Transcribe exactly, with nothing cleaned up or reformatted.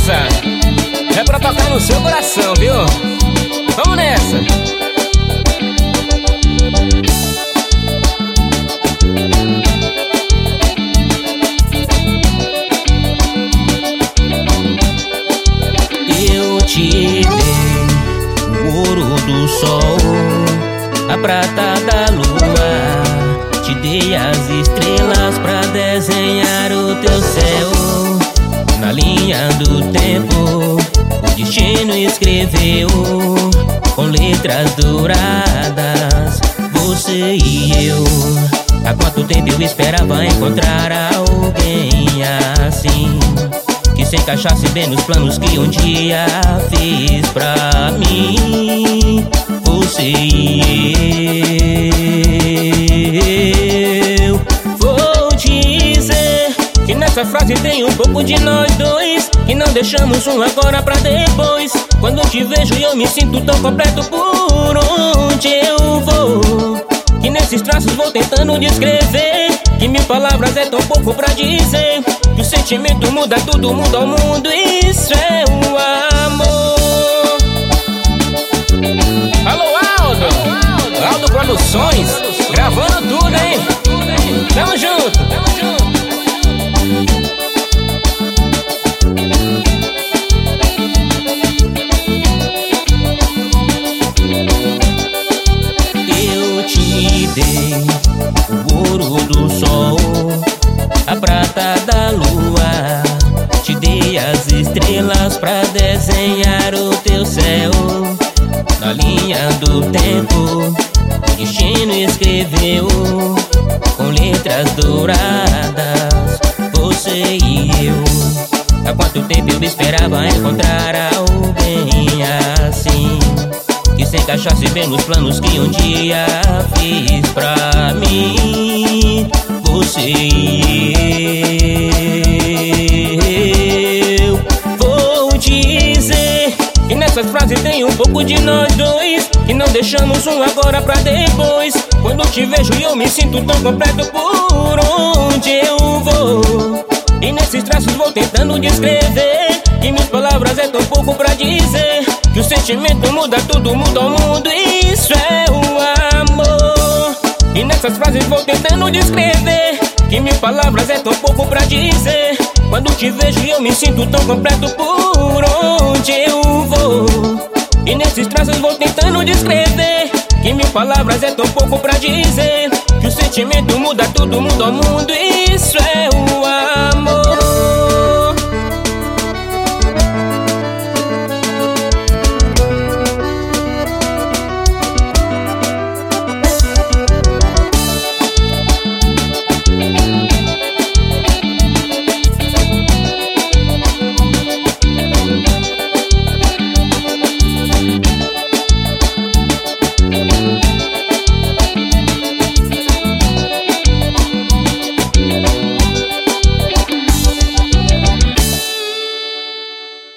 essa é pra tocar no seu coração, viu? Vamos nessa! Eu te dei o ouro do sol, a prata da lua, te dei as estrelas pra desenhar o teu céu. Na linha do tempo, o destino escreveu com letras douradas, você e eu. Há quanto tempo eu esperava encontrar alguém assim, que se encaixasse bem nos planos que um dia fiz pra mim. Você e eu. Vou dizer que nessa frase tem um pouco de nós dois, que não deixamos um agora pra depois. Quando te vejo eu me sinto tão completo por onde eu vou, que nesses traços vou tentando descrever, que mil palavras é tão pouco pra dizer, que o sentimento muda tudo, muda o mundo, isso é o amor. Alô, Aldo! Aldo, Aldo Produções, gravando tudo, hein? Tamo junto! Tamo junto! Eu te dei o ouro do sol, a prata da lua, te dei as estrelas pra desenhar o teu céu. Na linha do tempo, o destino escreveu com letras douradas, você e eu. Há quanto tempo eu esperava encontrar alguém assim, que se encaixasse bem nos planos que um dia fiz pra mim. Você e eu. Vou dizer que nessas frases tem um pouco de nós dois, que não deixamos um agora pra depois. Quando te vejo eu me sinto tão completo por onde eu vou, e nesses traços vou tentando descrever, que minhas palavras é tão pouco pra dizer, que o sentimento muda tudo, muda o mundo, isso é o amor. E nessas frases vou tentando descrever, que mil palavras é tão pouco pra dizer. Quando te vejo eu me sinto tão completo por onde eu vou, e nesses traços vou tentando descrever, que mil palavras é tão pouco pra dizer, que o sentimento muda tudo, muda o mundo, isso é o